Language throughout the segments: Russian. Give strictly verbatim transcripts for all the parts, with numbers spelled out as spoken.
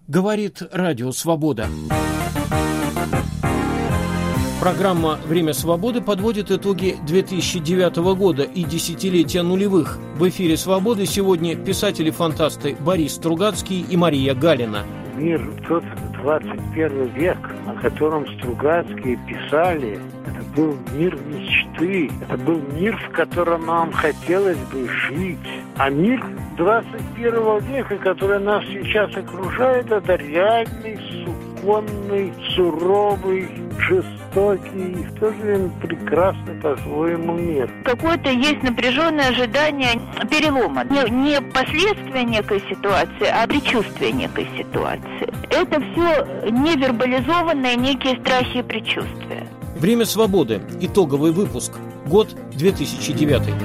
Говорит Радио Свобода. Программа «Время свободы» подводит итоги две тысячи девятого года и десятилетия нулевых. В эфире «Свободы» сегодня писатели-фантасты Борис Стругацкий и Мария Галина. Мир тот двадцать первый век, о котором Стругацкие писали, это был мир мечты, это был мир, в котором нам хотелось бы жить. А мир двадцать первого века, который нас сейчас окружает, это реальный, суконный, суровый, жестокий и в то же время прекрасный по-своему мир. Какое-то есть напряженное ожидание перелома. Не, не последствия некой ситуации, а предчувствие некой ситуации. Это все невербализованные некие страхи и предчувствия. «Время свободы». Итоговый выпуск. Год две тысячи девятый.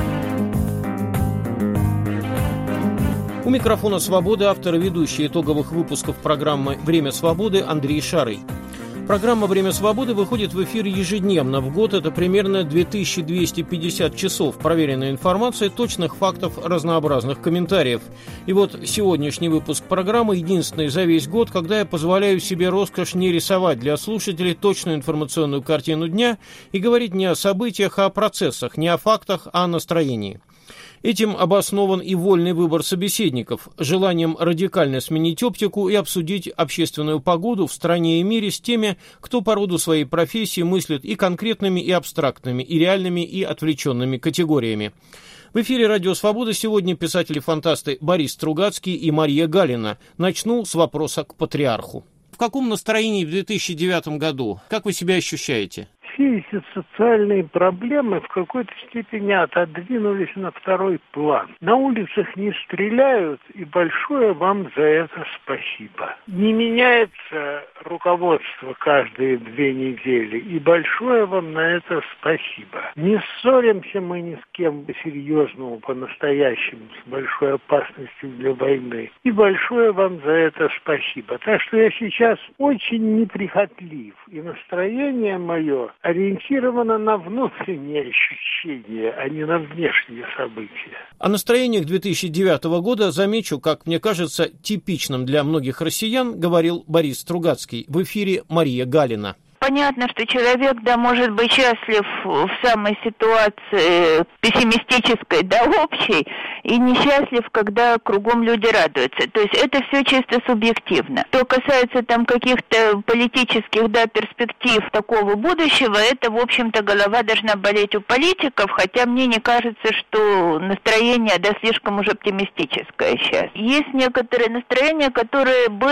У микрофона «Свободы» автор и ведущий итоговых выпусков программы «Время свободы» Андрей Шарый. Программа «Время свободы» выходит в эфир ежедневно. В год это примерно две тысячи двести пятьдесят часов проверенной информации, точных фактов, разнообразных комментариев. И вот сегодняшний выпуск программы единственный за весь год, когда я позволяю себе роскошь не рисовать для слушателей точную информационную картину дня и говорить не о событиях, а о процессах, не о фактах, а о настроении. Этим обоснован и вольный выбор собеседников, желанием радикально сменить оптику и обсудить общественную погоду в стране и мире с теми, кто по роду своей профессии мыслит и конкретными, и абстрактными, и реальными, и отвлеченными категориями. В эфире «Радио Свобода» сегодня писатели-фантасты Борис Стругацкий и Мария Галина. Начну с вопроса к патриарху. В каком настроении в две тысячи девятом году? Как вы себя ощущаете? Все эти социальные проблемы в какой-то степени отодвинулись на второй план. На улицах не стреляют, и большое вам за это спасибо. Не меняется руководство каждые две недели, и большое вам на это спасибо. Не ссоримся мы ни с кем по-серьезному, по-настоящему, с большой опасностью для войны, и большое вам за это спасибо. Так что я сейчас очень неприхотлив, и настроение мое ориентировано на внутренние ощущения, а не на внешние события. О настроениях две тысячи девятого года, замечу, как мне кажется, типичным для многих россиян, говорил Борис Стругацкий. В эфире Мария Галина. Понятно, что человек, да, может быть счастлив в самой ситуации пессимистической, да, общей, и несчастлив, когда кругом люди радуются. То есть это все чисто субъективно. Что касается там каких-то политических, да, перспектив такого будущего, это, в общем-то, голова должна болеть у политиков, хотя мне не кажется, что настроение, да, слишком уж оптимистическое сейчас. Есть некоторые настроения, которые бы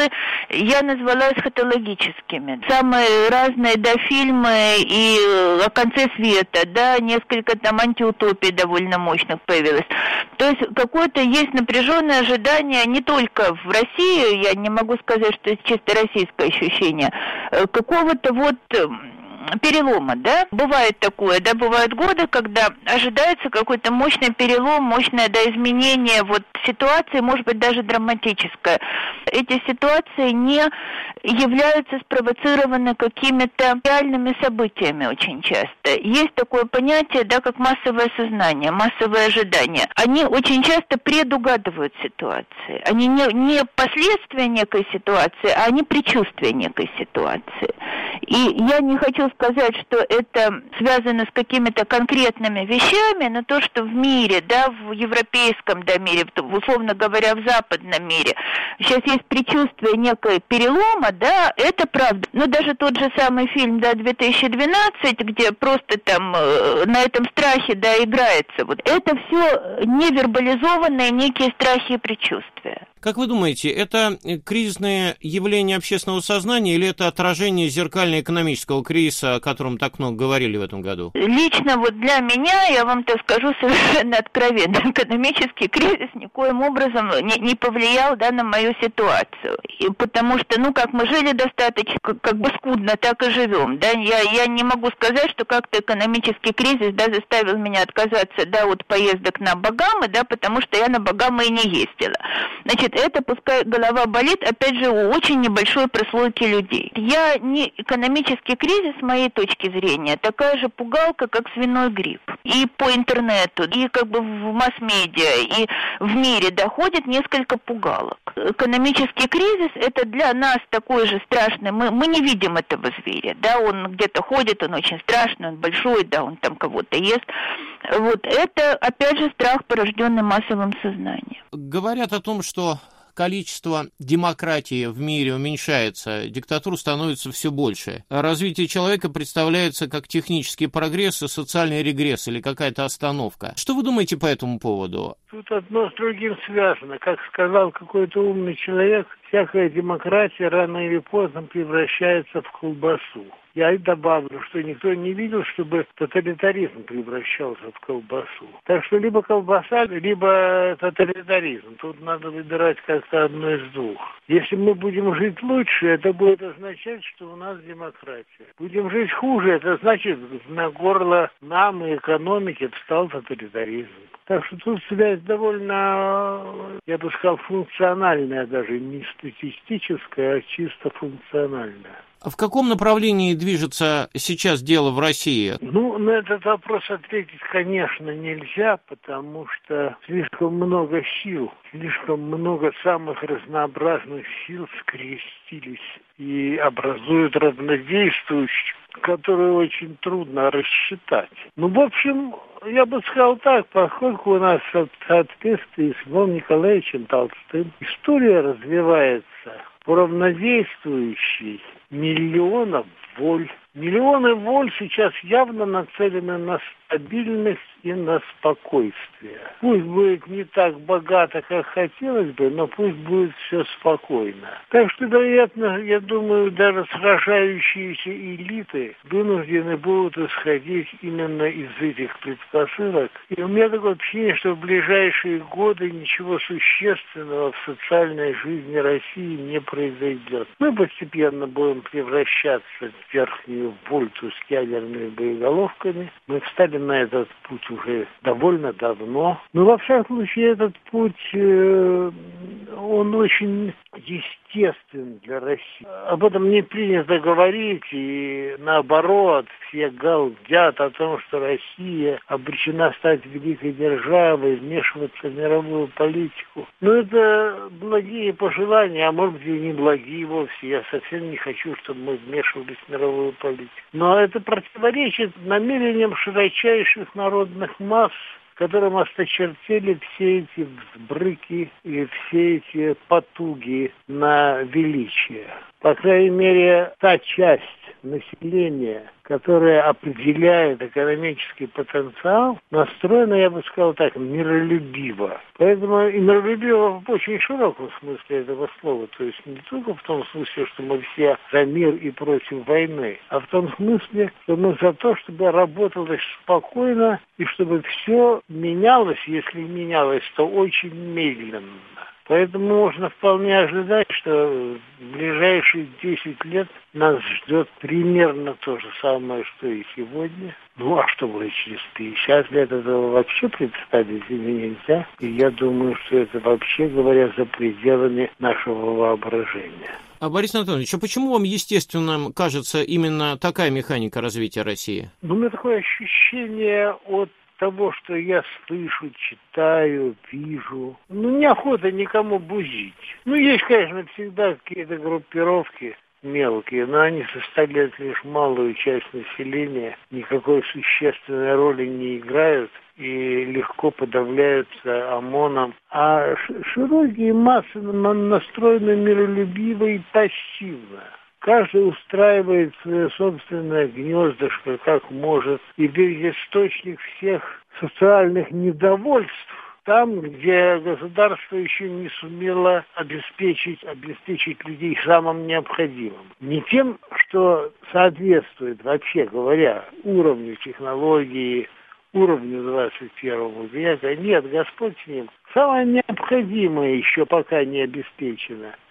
я назвала эсхатологическими. Самые разные, да, фильмы и о конце света, да, несколько там антиутопий довольно мощных появилось. То есть какое-то есть напряженное ожидание не только в России, я не могу сказать, что это чисто российское ощущение, какого-то вот перелома, да, бывает такое, да, бывают годы, когда ожидается какой-то мощный перелом, мощное, да, изменение вот ситуации, может быть, даже драматическое. Эти ситуации не являются спровоцированы какими-то реальными событиями очень часто. Есть такое понятие, да, как массовое сознание, массовое ожидание. Они очень часто предугадывают ситуации. Они не, не последствия некой ситуации, а они предчувствия некой ситуации. И я не хочу сказать, что это связано с какими-то конкретными вещами, но то, что в мире, да, в европейском, да, мире, условно говоря, в западном мире, сейчас есть предчувствие некой перелома, да, это правда. Но даже тот же самый фильм, да, две тысячи двенадцать, где просто там э, на этом страхе, да, играется, вот это все невербализованные некие страхи и предчувствия. Как вы думаете, это кризисное явление общественного сознания или это отражение зеркально-экономического кризиса, о котором так много говорили в этом году? Лично вот для меня, я вам так скажу совершенно откровенно, экономический кризис никоим образом не, не повлиял, да, на мою ситуацию. И потому что, ну, как мы жили достаточно, как бы скудно, так и живем, да. Я, я не могу сказать, что как-то экономический кризис, да, заставил меня отказаться, да, от поездок на Багамы, да, потому что я на Багамы и не ездила. Значит, Вот это пускай голова болит, опять же, у очень небольшой прослойки людей. Я не экономический кризис, с моей точки зрения, такая же пугалка, как свиной грипп. И по интернету, и как бы в масс-медиа, и в мире доходит несколько пугалок. Экономический кризис – это для нас такой же страшный. Мы, мы не видим этого зверя, да, он где-то ходит, он очень страшный, он большой, да, он там кого-то ест. Вот это, опять же, страх, порожденный массовым сознанием. Говорят о том, что количество демократии в мире уменьшается, диктатур становится все больше. А развитие человека представляется как технический прогресс и социальный регресс или какая-то остановка. Что вы думаете по этому поводу? Тут одно с другим связано. Как сказал какой-то умный человек, всякая демократия рано или поздно превращается в колбасу. Я и добавлю, что никто не видел, чтобы тоталитаризм превращался в колбасу. Так что либо колбаса, либо тоталитаризм. Тут надо выбирать как-то одно из двух. Если мы будем жить лучше, это будет означать, что у нас демократия. Будем жить хуже, это значит, на горло нам и экономике встал тоталитаризм. Так что тут связь довольно, я бы сказал, функциональная даже, не статистическая, а чисто функциональная. А в каком направлении движется сейчас дело в России? Ну, на этот вопрос ответить, конечно, нельзя, потому что слишком много сил, слишком много самых разнообразных сил скрестились и образуют равнодействующие, которые очень трудно рассчитать. Ну, в общем, я бы сказал так, поскольку у нас в соответствии с Львом Николаевичем Толстым история развивается по равнодействующей миллионов воль. Миллионы воль сейчас явно нацелены на стабильность и на спокойствие. Пусть будет не так богато, как хотелось бы, но пусть будет все спокойно. Так что, вероятно, я думаю, даже сражающиеся элиты вынуждены будут исходить именно из этих предпосылок. И у меня такое впечатление, что в ближайшие годы ничего существенного в социальной жизни России не произойдет. Мы постепенно будем превращаться в верхнюю вольту с ядерными боеголовками. Мы встали на этот путь уже довольно давно. Но, во всяком случае, этот путь, э, он очень естествен для России. Об этом не принято говорить, и наоборот, все галдят о том, что Россия обречена стать великой державой, вмешиваться в мировую политику. Но это благие пожелания, а может быть и не благие вовсе. Я совсем не хочу, чтобы мы вмешивались в мировую политику. Но это противоречит намерениям широчайших народных масс, которым осточертели все эти взбрыки и все эти потуги на величие. По крайней мере, та часть населения, которая определяет экономический потенциал, настроена, я бы сказал так, миролюбиво. Поэтому и миролюбиво в очень широком смысле этого слова. То есть не только в том смысле, что мы все за мир и против войны, а в том смысле, что мы за то, чтобы работалось спокойно и чтобы все менялось, если менялось, то очень медленно. Поэтому можно вполне ожидать, что в ближайшие десять лет нас ждет примерно то же самое, что и сегодня. Ну, а что будет через пятьдесят лет, этого вообще представить себе нельзя. И я думаю, что это вообще, говоря, за пределами нашего воображения. А, Борис Анатольевич, а почему вам естественным кажется именно такая механика развития России? Ну, у меня такое ощущение от того, что я слышу, читаю, вижу. Ну, неохота никому бузить. Ну, есть, конечно, всегда какие-то группировки мелкие, но они составляют лишь малую часть населения, никакой существенной роли не играют и легко подавляются ОМОНом. А широкие массы настроены миролюбиво и пассивно. Каждый устраивает свое собственное гнездышко, как может, и видит источник всех социальных недовольств там, где государство еще не сумело обеспечить, обеспечить людей самым необходимым. Не тем, что соответствует, вообще говоря, уровню технологии, уровню двадцать первого века. Нет, Господь с ним. Самое необходимое еще пока не обеспечено.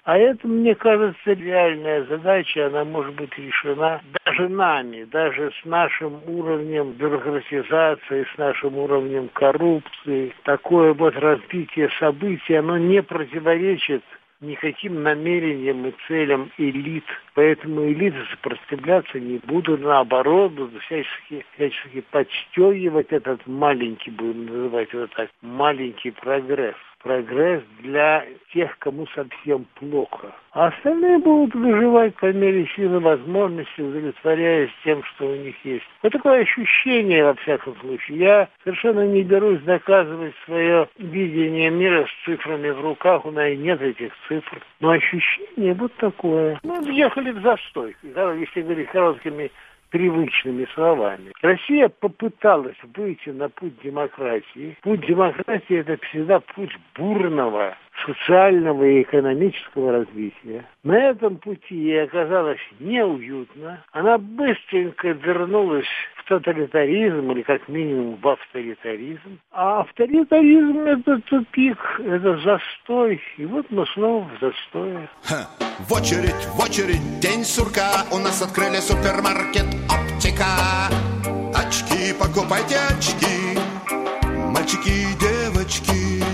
А это, мне кажется, реальная задача, она может быть решена даже нами, даже с нашим уровнем бюрократизации, с нашим уровнем коррупции. Такое вот развитие событий, оно не противоречит никаким намерениям и целям элит. Поэтому элиты сопротивляться не будут, наоборот, будут всячески, всячески подстегивать этот маленький, будем называть его так, маленький прогресс. Прогресс для тех, кому совсем плохо. А остальные будут выживать по мере силы возможности, удовлетворяясь тем, что у них есть. Вот такое ощущение, во всяком случае. Я совершенно не берусь доказывать свое видение мира с цифрами в руках. У меня нет этих цифр. Но ощущение вот такое. Мы въехали в застой, если говорить короткими привычными словами. Россия попыталась выйти на путь демократии. Путь демократии – это всегда путь бурного социального и экономического развития. На этом пути ей оказалось неуютно. Она быстренько вернулась в тоталитаризм или как минимум в авторитаризм. А авторитаризм – это тупик, это застой. И вот мы снова в застое. Ха. В очередь, в очередь, день сурка. У нас открыли супермаркет «Оптика». Очки, покупайте очки, мальчики и девочки.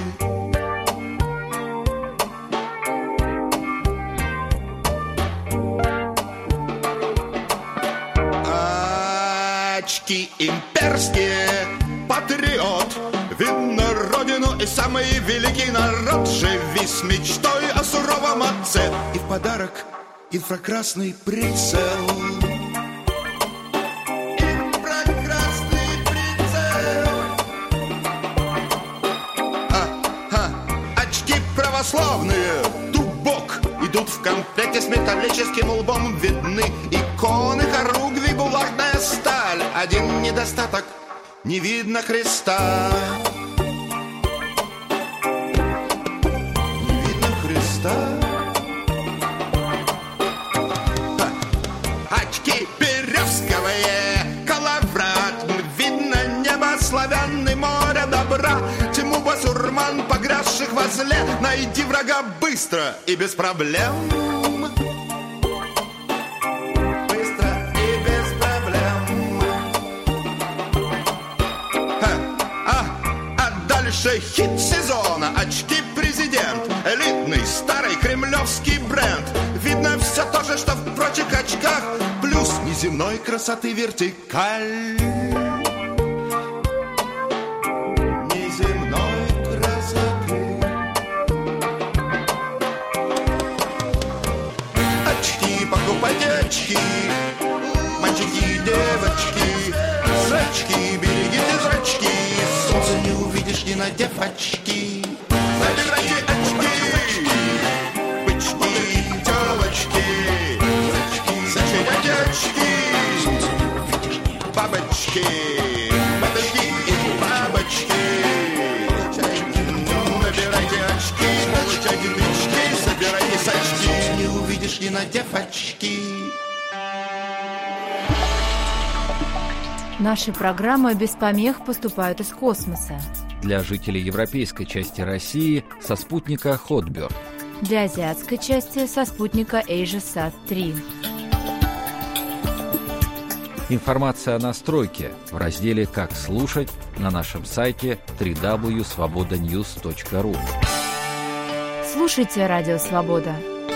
Очки имперские, патриот. Видно родину и самый великий народ. Живи с мечтой о суровом отце. И в подарок инфракрасный прицел. Инфракрасный прицел. А-ха, очки православные, дубок. Идут в комплекте с металлическим лбом. Видны иконы, хоругви, булатная сталь. Один недостаток — не видно креста. Не видно креста. Ха. Очки березковые, коловрат. Видно небо, славян и море добра. Тьму басурман, погрязших во зле. Найди врага быстро и без проблем. Хит сезона, очки президент. Элитный старый кремлевский бренд. Видно все то же, что в прочих очках. Плюс неземной красоты вертикаль. Неземной красоты. Очки, покупайте очки, мальчики и девочки. Зрачки, берегите зрачки. Солнце не увидишь, не надев очки. Забирайте очки, бычки, телочки. Зачеряйте очки, бабочки, бабочки и бабочки. Набирайте очки, получайте тычки, собирайте очки. Солнце не увидишь, не надев очки. Наши программы без помех поступают из космоса. Для жителей европейской части России со спутника Хотберд. Для азиатской части со спутника AsiaSat три. Информация о настройке в разделе «Как слушать» на нашем сайте дабл ю дабл ю дабл ю точка свобода ньюс точка ру. Слушайте Радио Свобода.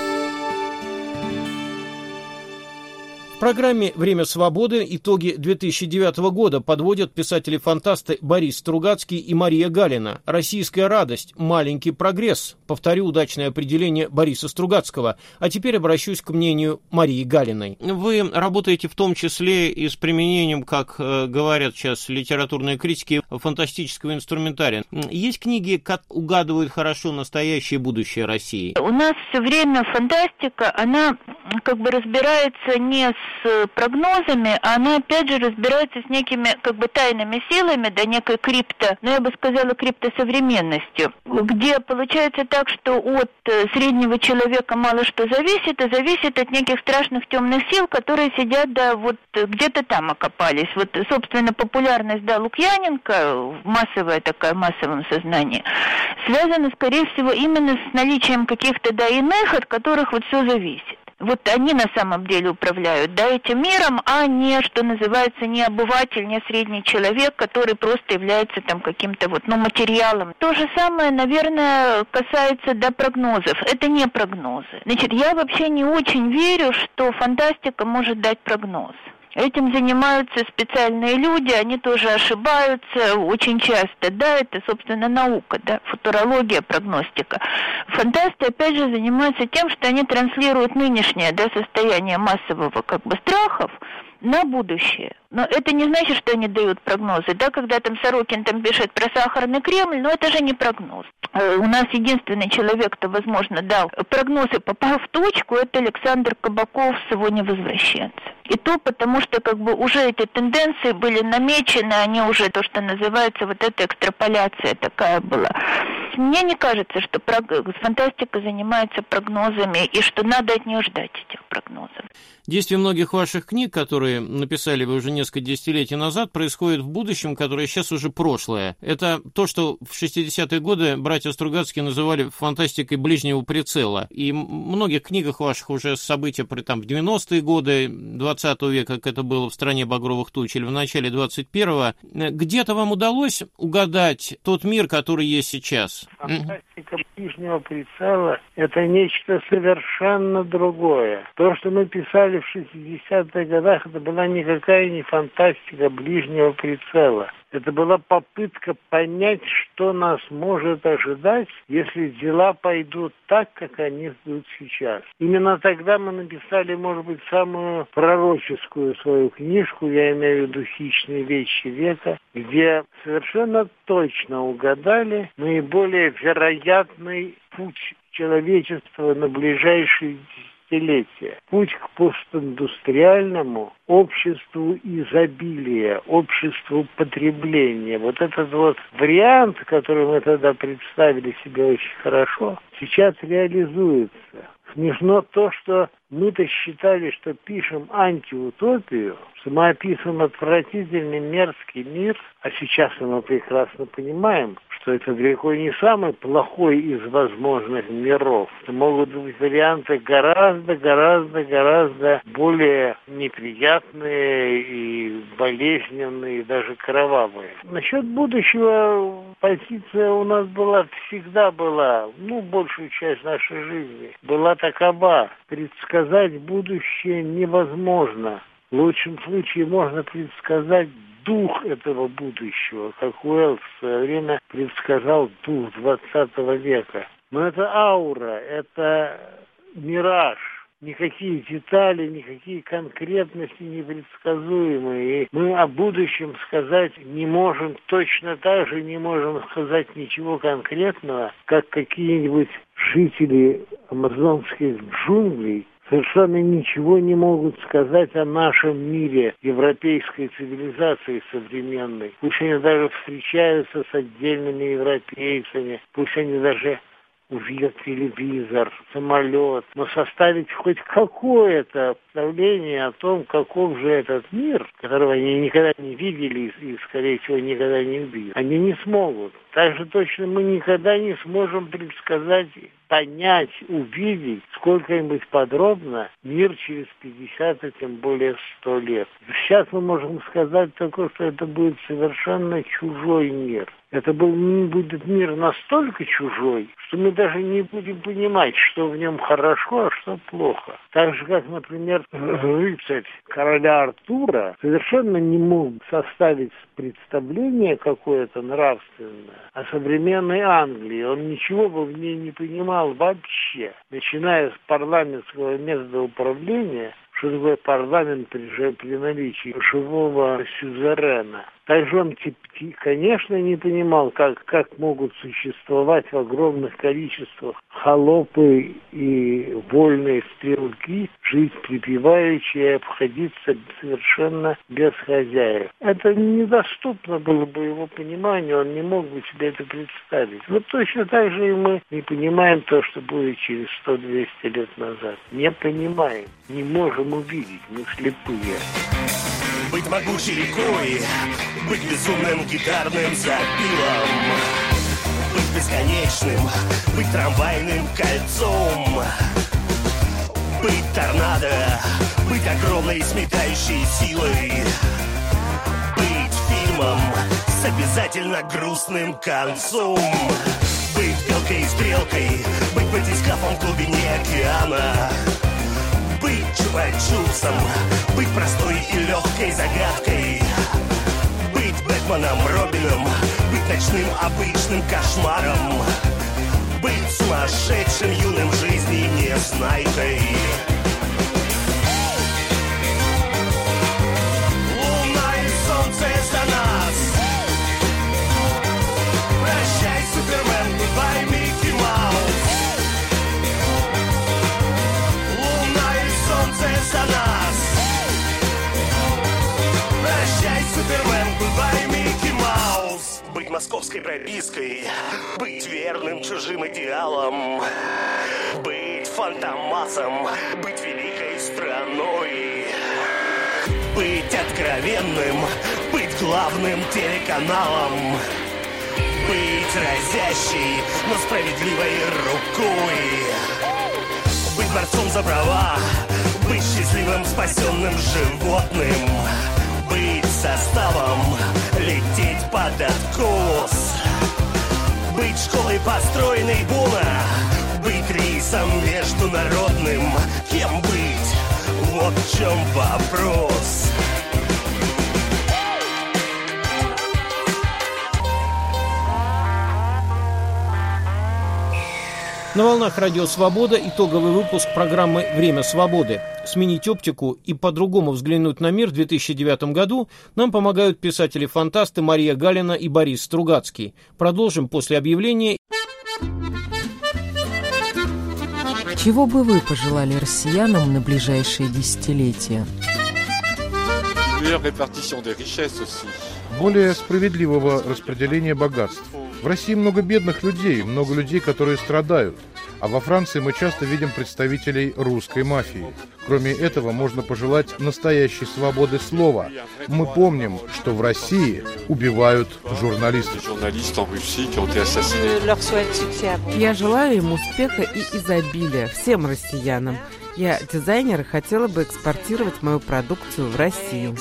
В программе «Время свободы» итоги две тысячи девятого года подводят писатели-фантасты Борис Стругацкий и Мария Галина. «Российская радость. Маленький прогресс». Повторю удачное определение Бориса Стругацкого. А теперь обращусь к мнению Марии Галиной. Вы работаете в том числе и с применением, как говорят сейчас литературные критики, фантастического инструментария. Есть книги, как угадывают хорошо настоящее будущее России? У нас все время фантастика, она как бы разбирается не с прогнозами, а она опять же разбирается с некими как бы тайными силами, да некой крипто, но я бы сказала криптосовременностью, где получается так, что от среднего человека мало что зависит, а зависит от неких страшных темных сил, которые сидят, да, вот где-то там окопались. Вот, собственно, популярность, да, Лукьяненко, массовая такая, в массовом сознании, связана, скорее всего, именно с наличием каких-то, да, иных, от которых вот все зависит. Вот они на самом деле управляют, да, этим миром, а не, что называется, не обыватель, не средний человек, который просто является там каким-то вот, ну, материалом. То же самое, наверное, касается, да, прогнозов. Это не прогнозы. Значит, я вообще не очень верю, что фантастика может дать прогноз. Этим занимаются специальные люди, они тоже ошибаются очень часто, да, это, собственно, наука, да, футурология, прогностика. Фантасты, опять же, занимаются тем, что они транслируют нынешнее, да, состояние массового, как бы, страхов на будущее. Но это не значит, что они дают прогнозы, да, когда там Сорокин там пишет про сахарный Кремль, но это же не прогноз. У нас единственный человек, кто, возможно, дал прогнозы, попав в точку, это Александр Кабаков с его «Невозвращенцем». И то потому, что как бы уже эти тенденции были намечены, они уже то, что называется, вот эта экстраполяция такая была. Мне не кажется, что фантастика занимается прогнозами и что надо от нее ждать этих прогнозов. Действие многих ваших книг, которые написали вы уже несколько десятилетий назад, происходит в будущем, которое сейчас уже прошлое. Это то, что в шестидесятые годы братья Стругацкие называли фантастикой ближнего прицела. И в многих книгах ваших уже события при, там, в девяностые годы двадцатого века, как это было в «Стране багровых туч», или в начале двадцать первого, где-то вам удалось угадать тот мир, который есть сейчас? Фантастика ближнего прицела – это нечто совершенно другое. То, что мы писали в шестидесятых годах, это была никакая не фантастика ближнего прицела. Это была попытка понять, что нас может ожидать, если дела пойдут так, как они идут сейчас. Именно тогда мы написали, может быть, самую пророческую свою книжку, я имею в виду «Хищные вещи века», где совершенно точно угадали наиболее вероятный путь человечества на ближайшие десятилетия. Путь к постиндустриальному обществу изобилия, обществу потребления. Вот этот вот вариант, который мы тогда представили себе очень хорошо, сейчас реализуется. Смешно то, что мы-то считали, что пишем антиутопию, что мы описываем отвратительный мерзкий мир, а сейчас мы прекрасно понимаем, что это далеко не самый плохой из возможных миров. Это могут быть варианты гораздо, гораздо, гораздо более неприятные и болезненные, и даже кровавые. Насчет будущего позиция у нас была, всегда была, ну, большую часть нашей жизни, была такова. Предсказать будущее невозможно. В лучшем случае можно предсказать дух этого будущего, как Уэллс в свое время предсказал дух двадцатого века. Но это аура, это мираж. Никакие детали, никакие конкретности непредсказуемые. И мы о будущем сказать не можем, точно так же не можем сказать ничего конкретного, как какие-нибудь жители амазонских джунглей совершенно ничего не могут сказать о нашем мире, европейской цивилизации современной. Пусть они даже встречаются с отдельными европейцами, пусть они даже увидят телевизор, самолет, но составить хоть какое-то представление о том, каков же этот мир, которого они никогда не видели и, скорее всего, никогда не увидят, они не смогут. Так же точно мы никогда не сможем предсказать, понять, увидеть сколько-нибудь подробно мир через пятьдесят, а тем более сто лет. Сейчас мы можем сказать только, что это будет совершенно чужой мир. Это будет мир настолько чужой, что мы даже не будем понимать, что в нем хорошо, а что плохо. Так же, как, например, рыцарь короля Артура совершенно не мог составить представление какое-то нравственное о современной Англии. Он ничего бы в ней не понимал вообще, начиная с парламентского метода управления, что такое парламент при, при наличии живого сюзерена. Также он, конечно, не понимал, как, как могут существовать в огромных количествах холопы и вольные стрелки, жить припеваючи и обходиться совершенно без хозяев. Это недоступно было бы его пониманию, он не мог бы себе это представить. Вот точно так же и мы не понимаем то, что будет через сто-двести лет назад. Не понимаем, не можем увидеть, мы слепые. Быть могучей рекой, быть безумным гитарным запилом, быть бесконечным, быть трамвайным кольцом, быть торнадо, быть огромной сметающей силой, быть фильмом с обязательно грустным концом, быть белкой и стрелкой, быть батискафом в глубине океана, быть чупа-чупсом, быть простой и легкой загадкой, быть Бэтменом, Робином, быть ночным обычным кошмаром, быть сумасшедшим юным жизни незнайкой. Луна и солнце за нас. Прощай, Супермен, goodbye, Микки Маус. За нас. Прощай, Супермен, goodbye, Микки Маус. Быть московской пропиской, быть верным чужим идеалом, быть фантомасом, быть великой страной, быть откровенным, быть главным телеканалом, быть разящей, но справедливой рукой, быть борцом за права, быть счастливым спасенным животным, быть составом, лететь под откос, быть школой построенной Буна, быть рейсом международным, кем быть, вот в чем вопрос. На волнах Радио Свобода итоговый выпуск программы «Время свободы». Сменить оптику и по-другому взглянуть на мир в две тысячи девятом году нам помогают писатели-фантасты Мария Галина и Борис Стругацкий. Продолжим после объявления. Чего бы вы пожелали россиянам на ближайшие десятилетия? Более справедливого распределения богатств. В России много бедных людей, много людей, которые страдают. А во Франции мы часто видим представителей русской мафии. Кроме этого, можно пожелать настоящей свободы слова. Мы помним, что в России убивают журналистов. Я желаю им успеха и изобилия всем россиянам. Я, дизайнер, и хотела бы экспортировать мою продукцию в Россию.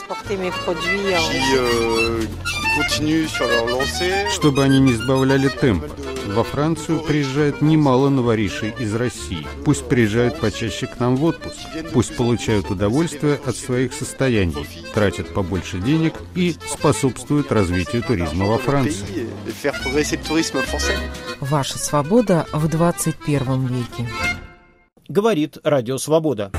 Чтобы они не сбавляли темп. Во Францию приезжает немало новоришей из России. Пусть приезжают почаще к нам в отпуск. Пусть получают удовольствие от своих состояний, тратят побольше денег и способствуют развитию туризма во Франции. Ваша свобода в двадцать первом веке. Говорит Радио Свобода.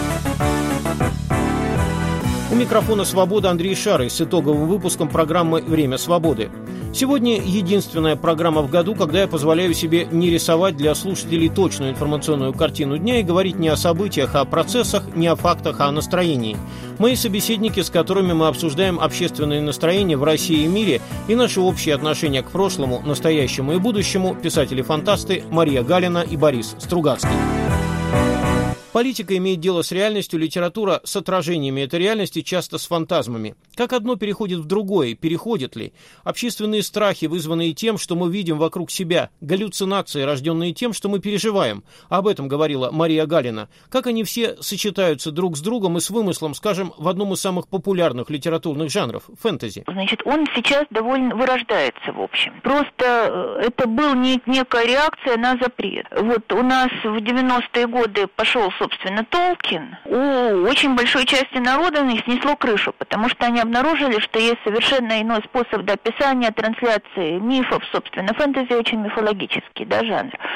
У микрофона «Свобода» Андрей Шарый с итоговым выпуском программы «Время свободы». Сегодня единственная программа в году, когда я позволяю себе не рисовать для слушателей точную информационную картину дня и говорить не о событиях, а о процессах, не о фактах, а о настроении. Мои собеседники, с которыми мы обсуждаем общественное настроение в России и мире и наши общие отношения к прошлому, настоящему и будущему, писатели-фантасты Мария Галина и Борис Стругацкий. Политика имеет дело с реальностью, литература с отражениями этой реальности, часто с фантазмами. Как одно переходит в другое, переходит ли? Общественные страхи, вызванные тем, что мы видим вокруг себя, галлюцинации, рожденные тем, что мы переживаем. Об этом говорила Мария Галина. Как они все сочетаются друг с другом и с вымыслом, скажем, в одном из самых популярных литературных жанров – фэнтези? Значит, он сейчас довольно вырождается, в общем. Просто это был не, некая реакция на запрет. Вот у нас в девяностые годы пошел, собственно, Толкин. У очень большой части народа их снесло крышу, потому что они обнаружили, что есть совершенно иной способ описания, трансляции мифов, собственно, фэнтези очень мифологический, да, жанр.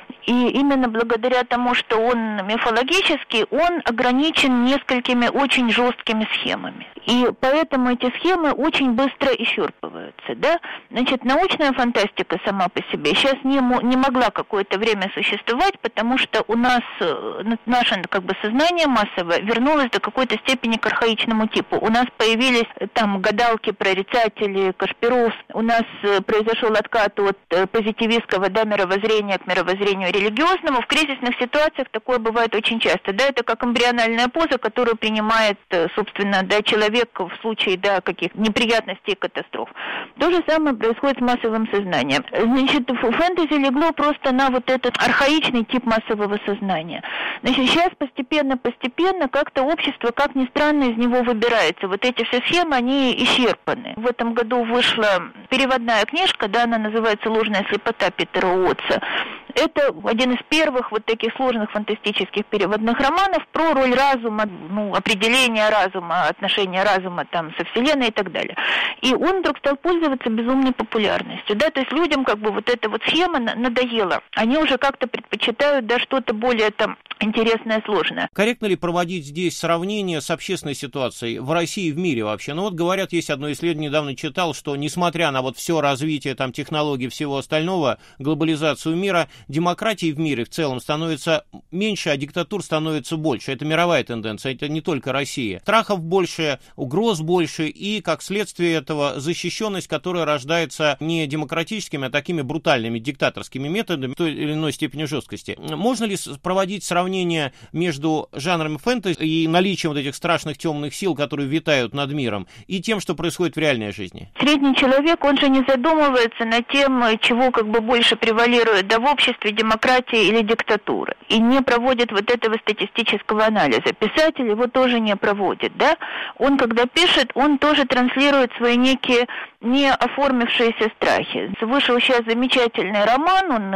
И именно благодаря тому, что он мифологический, он ограничен несколькими очень жесткими схемами. И поэтому эти схемы очень быстро исчерпываются. Да? Значит, научная фантастика сама по себе сейчас не, не могла какое-то время существовать, потому что у нас наше как бы, сознание массовое вернулось до какой-то степени к архаичному типу. У нас появились там гадалки, прорицатели, Кашпиров. У нас произошел откат от позитивистского да, мировоззрения к мировоззрению религиозному. В кризисных ситуациях такое бывает очень часто. Да, это как эмбриональная поза, которую принимает, собственно, да, человек в случае да, каких неприятностей и катастроф. То же самое происходит с массовым сознанием. Значит, фэнтези легло просто на вот этот архаичный тип массового сознания. Значит, сейчас постепенно-постепенно как-то общество, как ни странно, из него выбирается. Вот эти все схемы, они исчерпаны. В этом году вышла переводная книжка, да, она называется «Ложная слепота» Питера Уотса. Это один из первых вот таких сложных фантастических переводных романов про роль разума, ну, определение разума, отношения разума там со Вселенной и так далее. И он вдруг стал пользоваться безумной популярностью, да, то есть людям как бы вот эта вот схема надоела. Они уже как-то предпочитают, да, что-то более там интересное, сложное. Корректно ли проводить здесь сравнение с общественной ситуацией в России и в мире вообще? Ну вот говорят, есть одно исследование, недавно читал, что несмотря на вот все развитие там технологий, всего остального, глобализацию мира, демократии в мире в целом становится меньше, а диктатур становится больше. Это мировая тенденция, это не только Россия. Страхов больше, угроз больше и, как следствие этого, защищенность, которая рождается не демократическими, а такими брутальными диктаторскими методами той или иной степени жесткости. Можно ли проводить сравнение между жанрами фэнтези и наличием вот этих страшных темных сил, которые витают над миром, и тем, что происходит в реальной жизни? Средний человек, он же не задумывается над тем, чего как бы больше превалирует да, в обществе, демократии или диктатуры, и не проводит вот этого статистического анализа. Писатель его тоже не проводит, да? Он, когда пишет, он тоже транслирует свои некие не оформившиеся страхи. Вышел сейчас замечательный роман, он,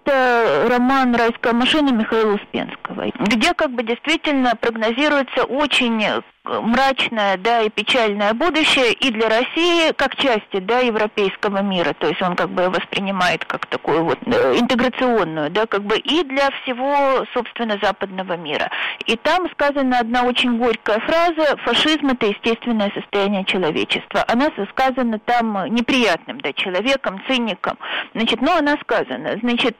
это роман «Райская машина» Михаила Успенского, где как бы действительно прогнозируется очень мрачное, да, и печальное будущее и для России, как части, да, европейского мира, то есть он как бы воспринимает как такую вот интеграционную, да, как бы и для всего, собственно, западного мира. И там сказана одна очень горькая фраза: фашизм — это естественное состояние человечества. Она сказана там неприятным, да, человеком, циником. Значит, ну, она сказана, значит,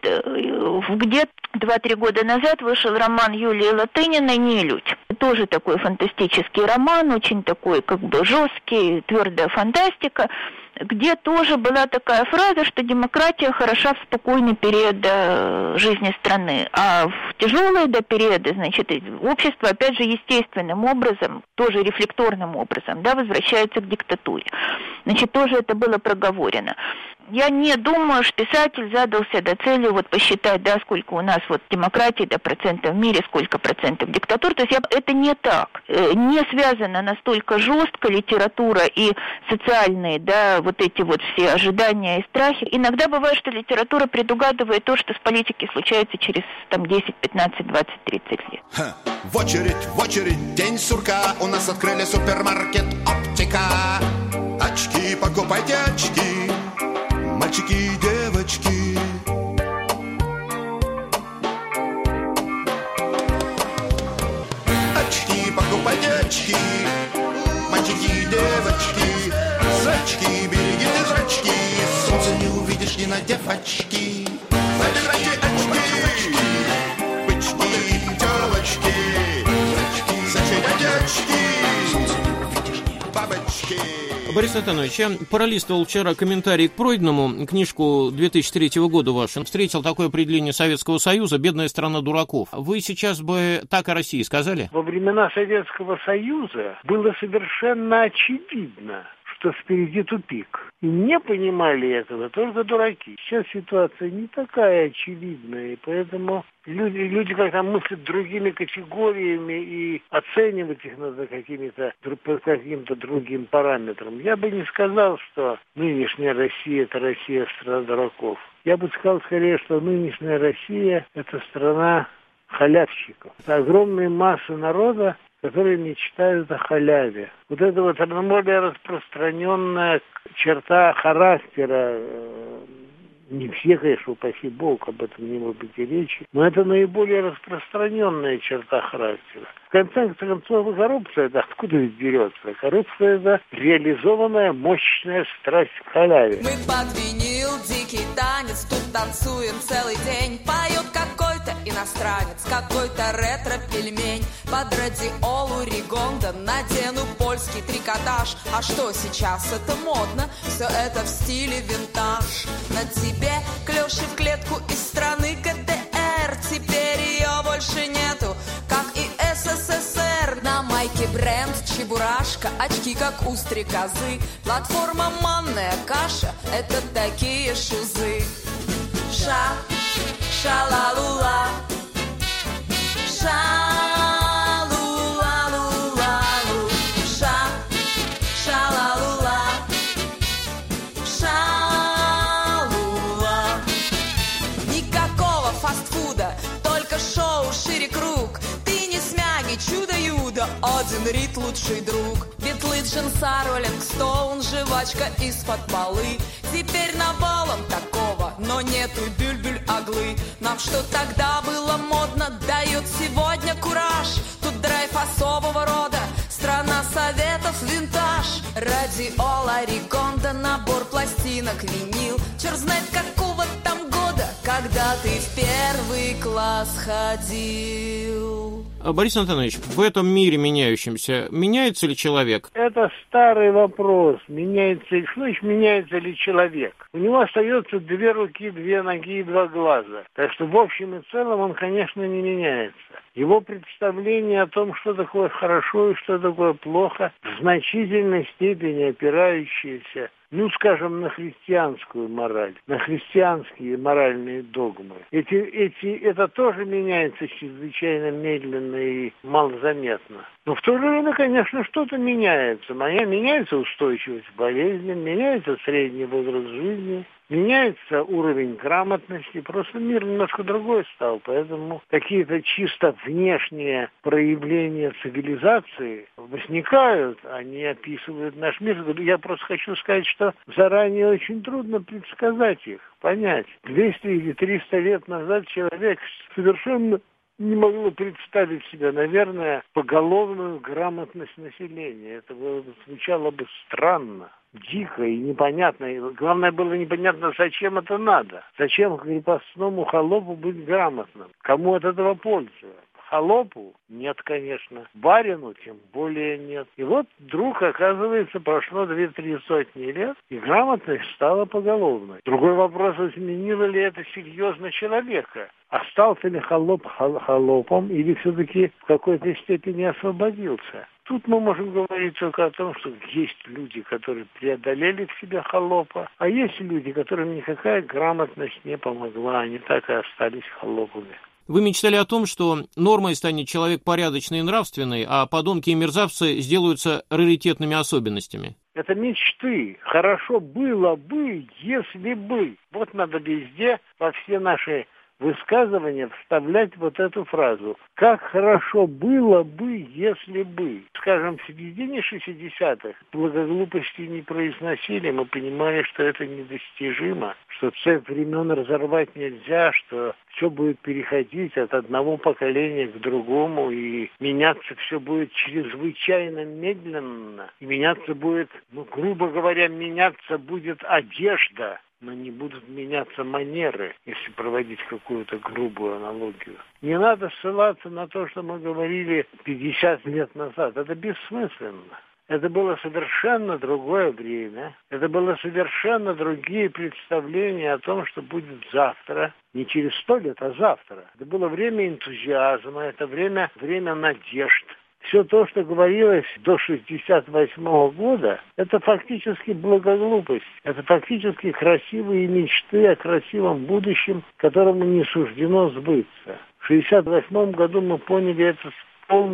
где-то два-три года назад вышел роман Юлии Латыниной «Нелюдь». Тоже такой фантастический роман, очень такой как бы жесткий, твердая фантастика, где тоже была такая фраза, что демократия хороша в спокойный период да, жизни страны, а в тяжелые да, периоды, значит, общество, опять же, естественным образом, тоже рефлекторным образом, да, возвращается к диктатуре. Значит, тоже это было проговорено. Я не думаю, что писатель задался до цели вот посчитать, да, сколько у нас вот демократии, да, процентов в мире, сколько процентов диктатур. То есть я, это не так. Не связана настолько жестко литература и социальные, да, вот эти вот все ожидания и страхи. Иногда бывает, что литература предугадывает то, что с политикой случается через там десять, пятнадцать, двадцать, тридцать лет. Ха. В очередь, в очередь, день сурка. У нас открыли супермаркет «Оптика». Очки, покупайте очки. Мальчики и девочки. Очки, покупайте очки. Мальчики и девочки. Зрачки, берегите зрачки. Солнце не увидишь, не надев очки. Забирайте очки. Бычки, телочки. Зачеряйте очки. Бабочки. Борис Натанович, я пролистывал вчера комментарий к пройденному, книжку две тысячи третьего года вашу. Встретил такое определение Советского Союза: «Бедная страна дураков». Вы сейчас бы так о России сказали? Во времена Советского Союза было совершенно очевидно, что впереди тупик. И не понимали этого только дураки. Сейчас ситуация не такая очевидная, и поэтому люди, люди как-то мыслят другими категориями, и оценивать их надо какими-то, по каким-то другим параметрам. Я бы не сказал, что нынешняя Россия – это Россия страна дураков. Я бы сказал скорее, что нынешняя Россия – это страна халявщиков. Это огромные массы народа, которые мечтают о халяве. Вот это вот более распространенная черта характера Не все, конечно, упаси Бог, об этом не может быть и речи, но это наиболее распространенная черта характера. В конце концов, коррупция, это откуда ведь берется? Коррупция – это реализованная мощная страсть к халяве. Мы под винил, дикий танец, тут танцуем целый день. Поет какой-то иностранец, какой-то ретро-пельмень. Под радиолу Ригонда надену польский трикотаж. А что сейчас это модно? Все это в стиле винтаж. На тебе клёши в клетку из страны ка дэ эр. Теперь ее больше нету, как и эс эс эс эр. На майке бренд Чебурашка, очки как у стрекозы. Платформа манная каша, это такие шузы. Ша, ша-ла-лу-ла, ша-лу-ла-лу-ла-лу, ша, ша-ла-лу-ла, ша-лу-ла. Никакого фастфуда, только шоу шире круг. Ты не смяги, чудо-юдо, один рит лучший друг. Битлы, Джинсар, Роллинг Стоун, жвачка из-под полы. Теперь навалом такого, но нету бюль-бюль-оглы. Нам что тогда было модно, дает сегодня кураж. Тут драйв особого рода, страна советов, винтаж. Радиола, Ригонда, набор пластинок, винил. Черт знает какого там года, когда ты в первый класс ходил. Борис Антонович, в этом мире меняющемся меняется ли человек? Это старый вопрос. Меняется ли, что значит меняется ли человек? У него остается две руки, две ноги и два глаза. Так что в общем и целом он, конечно, не меняется. Его представление о том, что такое хорошо и что такое плохо, в значительной степени опирающееся, ну, скажем, на христианскую мораль, на христианские моральные догмы. Эти, эти, это тоже меняется чрезвычайно медленно и малозаметно. Но в то же время, конечно, что-то меняется. Моя меняется устойчивость к болезням, меняется средний возраст жизни, меняется уровень грамотности, просто мир немножко другой стал, поэтому какие-то чисто внешние проявления цивилизации возникают, они описывают наш мир. Я просто хочу сказать, что заранее очень трудно предсказать их, понять. двести или триста лет назад человек совершенно не могло представить себе, наверное, поголовную грамотность населения. Это было, звучало бы странно, дико и непонятно. И главное было непонятно, зачем это надо. Зачем крепостному холопу быть грамотным? Кому от этого польза? Холопу? Нет, конечно. Барину тем более нет. И вот вдруг, оказывается, прошло две-три сотни лет, и грамотность стала поголовной. Другой вопрос, изменило ли это серьезно человека? Остался ли холоп холопом или все-таки в какой-то степени освободился? Тут мы можем говорить только о том, что есть люди, которые преодолели в себе холопа, а есть люди, которым никакая грамотность не помогла, они так и остались холопами. Вы мечтали о том, что нормой станет человек порядочный и нравственный, а подонки и мерзавцы сделаются раритетными особенностями. Это мечты. Хорошо было бы, если бы. Вот надо везде, во все наши высказывания вставлять вот эту фразу. Как хорошо было бы, если бы. Скажем, в середине шестидесятых благоглупости не произносили, мы понимали, что это недостижимо, что цепь времен разорвать нельзя, что все будет переходить от одного поколения к другому, и меняться все будет чрезвычайно медленно. И меняться будет, ну, грубо говоря, меняться будет одежда, но не будут меняться манеры, если проводить какую-то грубую аналогию. Не надо ссылаться на то, что мы говорили пятьдесят лет назад. Это бессмысленно. Это было совершенно другое время. Это было совершенно другие представления о том, что будет завтра. Не через сто лет, а завтра. Это было время энтузиазма, это время, время надежд. Все то, что говорилось до шестьдесят восьмого года, это фактически благоглупость. Это фактически красивые мечты о красивом будущем, которому не суждено сбыться. В шестьдесят восьмом году мы поняли это с полной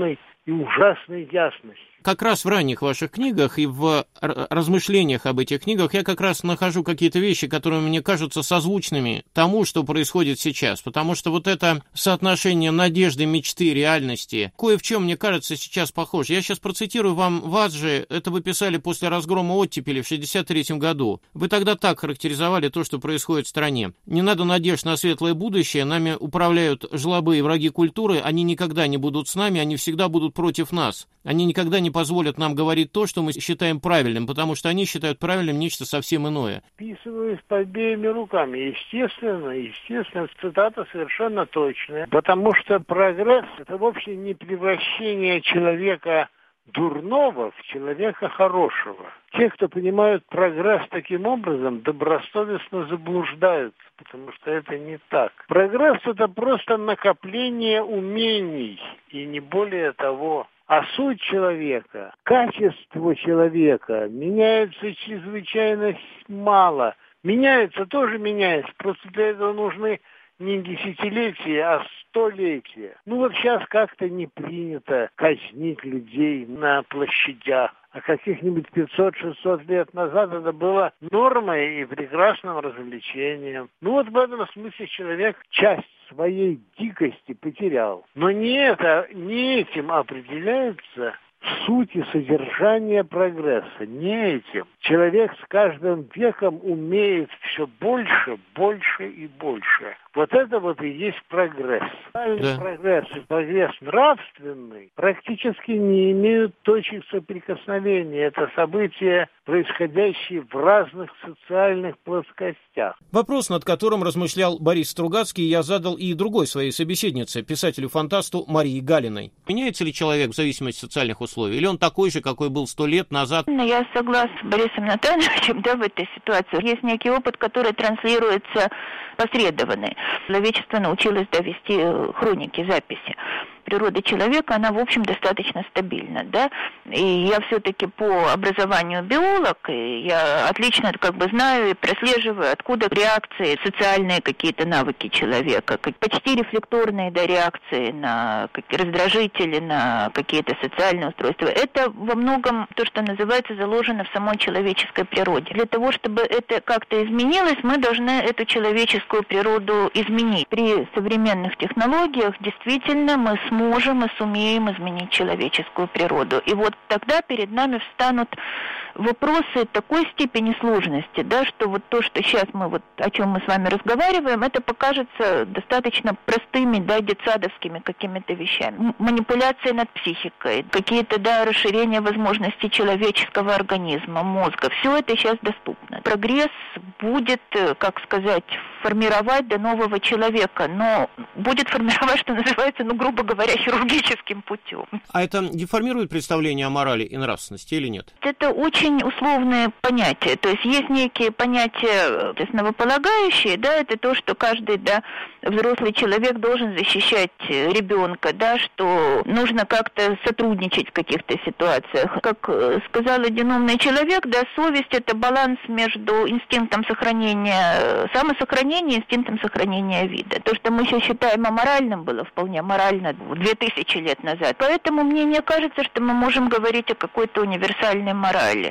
и ужасной ясностью. Как раз в ранних ваших книгах и в размышлениях об этих книгах я как раз нахожу какие-то вещи, которые мне кажутся созвучными тому, что происходит сейчас. Потому что вот это соотношение надежды, мечты, реальности, кое в чем, мне кажется, сейчас похоже. Я сейчас процитирую вам вас же, это вы писали после разгрома оттепели в шестьдесят третьем году. Вы тогда так характеризовали то, что происходит в стране. Не надо надежд на светлое будущее, нами управляют жлобы и враги культуры, они никогда не будут с нами, они всегда будут против нас. Они никогда не позволят нам говорить то, что мы считаем правильным, потому что они считают правильным нечто совсем иное. Вписываюсь по обеими руками. Естественно, естественно, цитата совершенно точная. Потому что прогресс – это вовсе не превращение человека дурного в человека хорошего. Те, кто понимают прогресс таким образом, добросовестно заблуждаются, потому что это не так. Прогресс – это просто накопление умений, и не более того. А суть человека, качество человека меняется чрезвычайно мало. Меняется, тоже меняется, просто для этого нужны не десятилетия, а столетия. Ну вот сейчас как-то не принято казнить людей на площадях. А каких-нибудь пятьсот-шестьсот лет назад это было нормой и прекрасным развлечением. Ну вот в этом смысле человек часть своей дикости потерял. Но не это, не этим определяется суть и содержание прогресса. Не этим. Человек с каждым веком умеет все больше, больше и больше. Вот это вот и есть прогресс. Да. Прогресс и прогресс нравственный практически не имеют точек соприкосновения. Это события, происходящие в разных социальных плоскостях. Вопрос, над которым размышлял Борис Стругацкий, я задал и другой своей собеседнице, писателю-фантасту Марии Галиной. Меняется ли человек в зависимости от социальных условий? Или он такой же, какой был сто лет назад? Я согласна с Борисом Натановичем, да, в этой ситуации. Есть некий опыт, который транслируется посредованно. Человечество научилось довести хроники, записи. Природа человека, она, в общем, достаточно стабильна, да, и я все-таки по образованию биолог, и я отлично как бы знаю и прослеживаю, откуда реакции, социальные какие-то навыки человека, как почти рефлекторные, да, реакции на раздражители, на какие-то социальные устройства. Это во многом то, что называется, заложено в самой человеческой природе. Для того, чтобы это как-то изменилось, мы должны эту человеческую природу изменить. При современных технологиях действительно мы сможем можем и сумеем изменить человеческую природу. И вот тогда перед нами встанут вопросы такой степени сложности, да, что вот то, что сейчас мы вот, о чем мы с вами разговариваем, это покажется достаточно простыми, да, детсадовскими какими-то вещами. Манипуляции над психикой, какие-то, да, расширения возможностей человеческого организма, мозга. Все это сейчас доступно. Прогресс будет, как сказать, формировать до нового человека, но будет формировать, что называется, ну, грубо говоря, хирургическим путем. А это деформирует представление о морали и нравственности или нет? Это очень условные понятия. То есть есть некие понятия основополагающие, да, это то, что каждый, да, взрослый человек должен защищать ребенка, да, что нужно как-то сотрудничать в каких-то ситуациях. Как сказал один умный человек, да, совесть – это баланс между инстинктом сохранения, самосохранения и инстинктом сохранения вида. То, что мы сейчас считаем аморальным, было вполне морально две тысячи лет назад. Поэтому мне не кажется, что мы можем говорить о какой-то универсальной морали.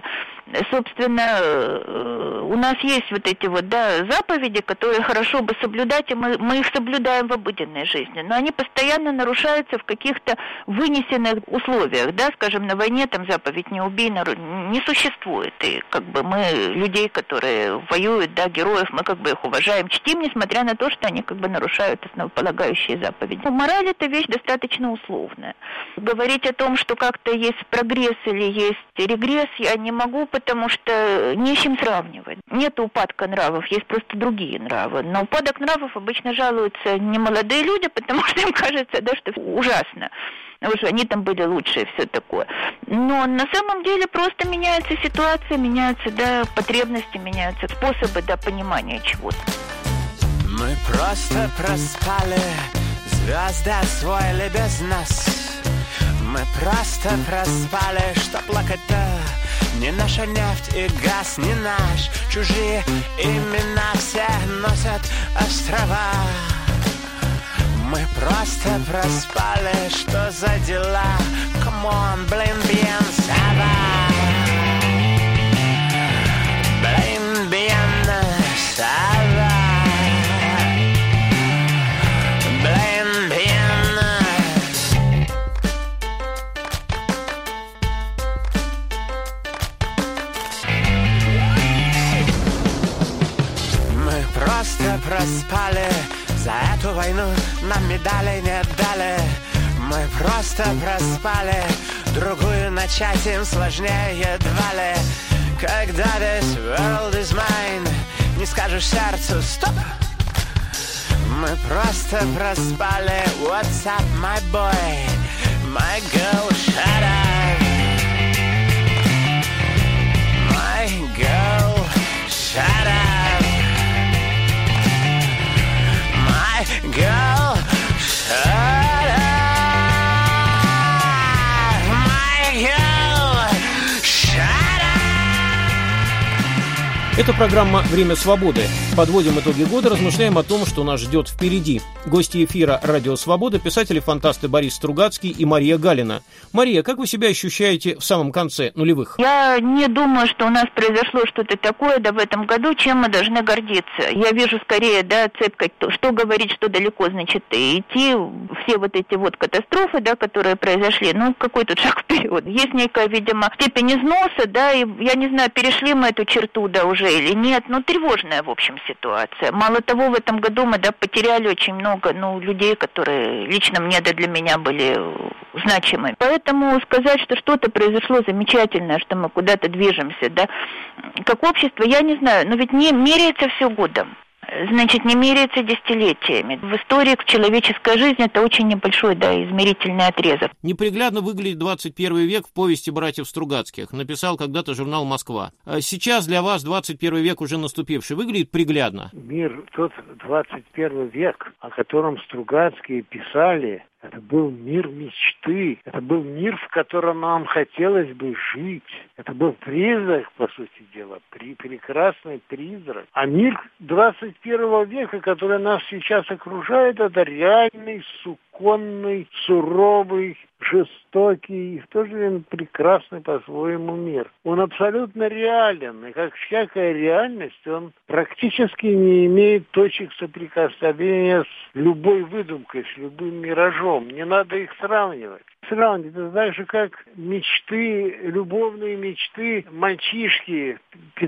Собственно, у нас есть вот эти вот, да, заповеди, которые хорошо бы соблюдать, и мы, мы их соблюдаем в обыденной жизни, но они постоянно нарушаются в каких-то вынесенных условиях, да, скажем, на войне там заповедь «не убей» не существует, и как бы мы людей, которые воюют, да, героев, мы как бы их уважаем, чтим, несмотря на то, что они как бы нарушают основополагающие заповеди. Мораль – это вещь достаточно условная. Говорить о том, что как-то есть прогресс или есть регресс, я не могу, потому что не с чем сравнивать. Нет упадка нравов, есть просто другие нравы. На упадок нравов обычно жалуются не молодые люди, потому что им кажется, да, что ужасно. Уже они там были лучше и все такое. Но на самом деле просто меняется ситуация, меняются, да, потребности, меняются способы, да, понимания чего-то. Мы просто проспали, звезды освоили без нас. Мы просто проспали, что плакать-то не наша нефть и газ, не наш. Чужие имена все носят острова. Мы просто проспали, что за дела? Come on, blend bien, ça va. Blend bien, ça va. Blend bien. Мы просто проспали. За эту войну нам медали не дали. Мы просто проспали. Другую начать им сложнее едва ли. Когда this world is mine, не скажешь сердцу стоп. Мы просто проспали. What's up, my boy? My girl, shut up. My girl, shut up. My girl, shut up. My girl, shut up. Это программа «Время свободы». Подводим итоги года, размышляем о том, что нас ждет впереди. Гости эфира «Радио Свобода» — писатели-фантасты Борис Стругацкий и Мария Галина. Мария, как вы себя ощущаете в самом конце нулевых? Я не думаю, что у нас произошло что-то такое, да, в этом году, чем мы должны гордиться. Я вижу скорее, да, цепкать, что говорить, что далеко, значит, идти. Все вот эти вот катастрофы, да, которые произошли, ну, какой тут шаг вперед. Есть некая, видимо, степень износа, да, и я не знаю, перешли мы эту черту, да, уже или нет, но тревожная, в общем, ситуация. Мало того, в этом году мы, да, потеряли очень много, ну, людей, которые лично мне, да, для меня были значимы. Поэтому сказать, что что-то произошло замечательное, что мы куда-то движемся, да, как общество, я не знаю, но ведь не меряется все годом. Значит, не меряется десятилетиями. В истории человеческой жизни это очень небольшой, да, измерительный отрезок. Неприглядно выглядит двадцать первый век в повести братьев Стругацких. Написал когда-то журнал «Москва». Сейчас для вас двадцать первый век уже наступивший выглядит приглядно. Мир, тот двадцать первый век, о котором Стругацкие писали, это был мир мечты, это был мир, в котором нам хотелось бы жить. Это был призрак, по сути дела, при, прекрасный призрак. А мир двадцать первого века, который нас сейчас окружает, это реальный, суконный, суровый, жестокий и в то же время прекрасный по-своему мир. Он абсолютно реален, и как всякая реальность, он практически не имеет точек соприкосновения с любой выдумкой, с любым миражом. Не надо их сравнивать. Сравнивать, это так же, как мечты, любовные мечты мальчишки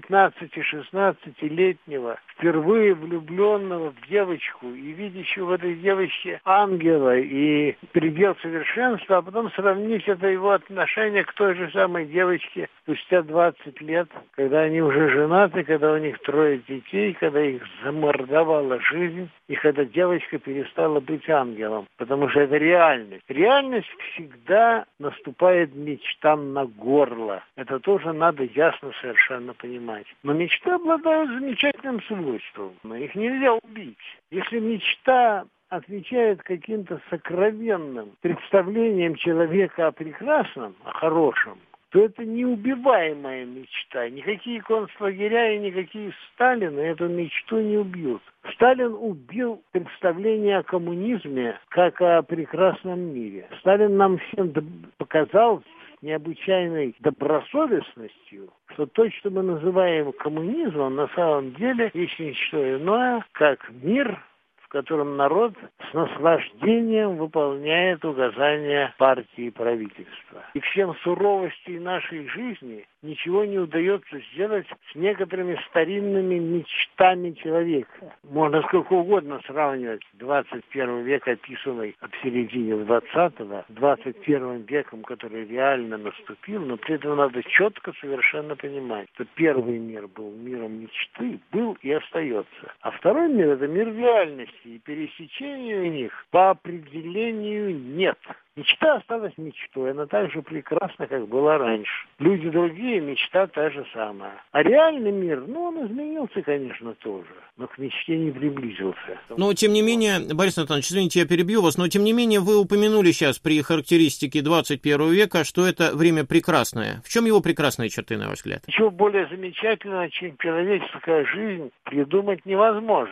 пятнадцати-шестнадцатилетнего, впервые влюбленного в девочку и видящего в этой девочке ангела и предел совершенства, а потом сравнить это его отношение к той же самой девочке спустя двадцать лет, когда они уже женаты, когда у них трое детей, когда их замордовала жизнь, и когда девочка перестала быть ангелом, потому что это реальность. Реальность всегда наступает мечтам на горло. Это тоже надо ясно совершенно понимать. Но мечты обладают замечательным свойством. Их нельзя убить. Если мечта отвечает каким-то сокровенным представлением человека о прекрасном, о хорошем, то это неубиваемая мечта. Никакие концлагеря и никакие Сталины эту мечту не убьют. Сталин убил представление о коммунизме как о прекрасном мире. Сталин нам всем показал с необычайной добросовестностью, что то, что мы называем коммунизмом, на самом деле есть не что иное, как мир, в котором народ с наслаждением выполняет указания партии и правительства. И всем суровостей нашей жизни ничего не удается сделать с некоторыми старинными мечтами человека. Можно сколько угодно сравнивать двадцать первый век, описанный в середине двадцатого, с двадцать первым веком, который реально наступил, но при этом надо четко совершенно понимать, что первый мир был миром мечты, был и остается. А второй мир – это мир реальности, и пересечения у них по определению нет. Мечта осталась мечтой, она так же прекрасна, как была раньше. Люди другие, мечта та же самая. А реальный мир, ну, он изменился, конечно, тоже, но к мечте не приблизился. Но, тем не менее, Борис Анатольевич, извините, я перебью вас, но, тем не менее, вы упомянули сейчас при характеристике двадцать первого века, что это время прекрасное. В чем его прекрасные черты, на ваш взгляд? Ничего более замечательного, чем человеческая жизнь, придумать невозможно.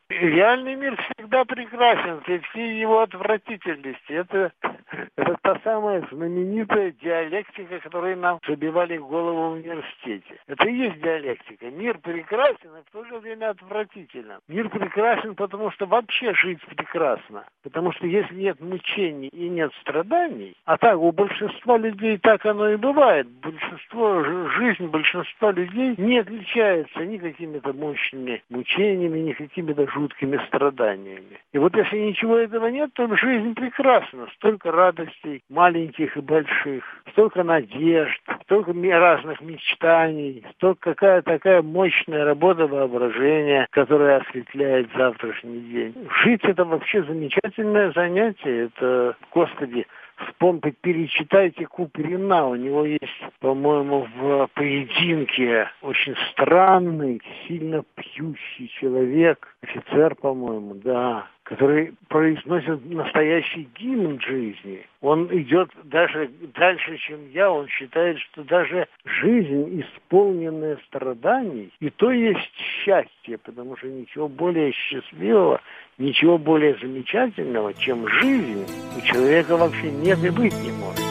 Реальный мир всегда прекрасен, при всей его отвратительности. Это, это та самая знаменитая диалектика, которую нам забивали в голову в университете. Это и есть диалектика. Мир прекрасен, а в то же время отвратителен. Мир прекрасен, потому что вообще жить прекрасно. Потому что если нет мучений и нет страданий, а так у большинства людей так оно и бывает. Большинство, жизнь большинства людей не отличается ни какими-то мощными мучениями, ни какими-то жуткими страданиями. И вот если ничего этого нет, то жизнь прекрасна. Столько радостей, маленьких и больших, столько надежд, столько разных мечтаний, столько какая такая мощная работа воображения, которая осветляет завтрашний день. Жить — это вообще замечательное занятие. Это, Господи, вспомните, перечитайте Куприна. У него есть, по-моему, в поединке очень странный, сильно пьющий человек, офицер, по-моему, да, который произносит настоящий гимн жизни. Он идет даже дальше, чем я. Он считает, что даже жизнь, исполненная страданий, и то есть счастье, потому что ничего более счастливого, ничего более замечательного, чем жизнь, у человека вообще нет и быть не может.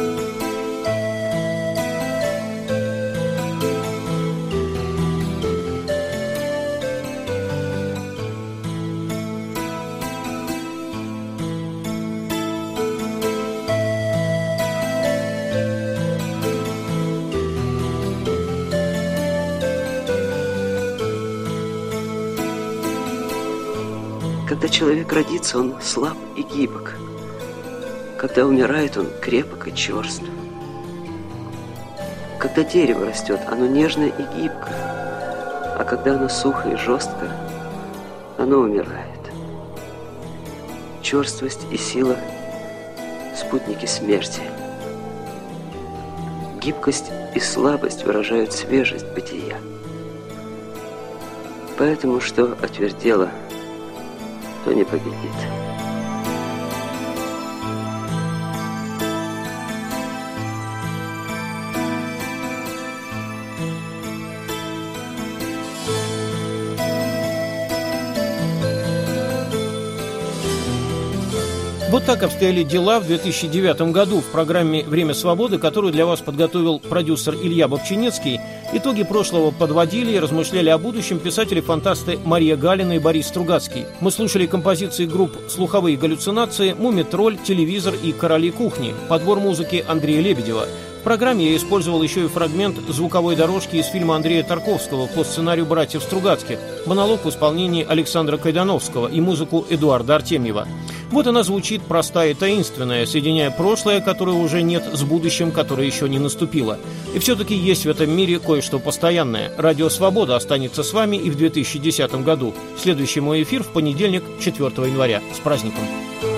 Когда человек родится, он слаб и гибок. Когда умирает, он крепок и черст. Когда дерево растет, оно нежно и гибко. А когда оно сухо и жестко, оно умирает. Черствость и сила – спутники смерти. Гибкость и слабость выражают свежесть бытия. Поэтому, что отвердело, то не победит. Вот так обстояли дела в две тысячи девятом году в программе «Время свободы», которую для вас подготовил продюсер Илья Бобчинецкий. Итоги прошлого подводили и размышляли о будущем писатели-фантасты Мария Галина и Борис Стругацкий. Мы слушали композиции групп «Слуховые галлюцинации», «Мумий-тролль», «Телевизор» и «Короли кухни», подбор музыки Андрея Лебедева. В программе я использовал еще и фрагмент звуковой дорожки из фильма Андрея Тарковского по сценарию братьев Стругацких, монолог в исполнении Александра Кайдановского и музыку Эдуарда Артемьева. Вот она звучит простая и таинственная, соединяя прошлое, которое уже нет, с будущим, которое еще не наступило. И все-таки есть в этом мире кое-что постоянное. Радио «Свобода» останется с вами и в две тысячи десятом году. Следующий мой эфир в понедельник, четвёртого января. С праздником!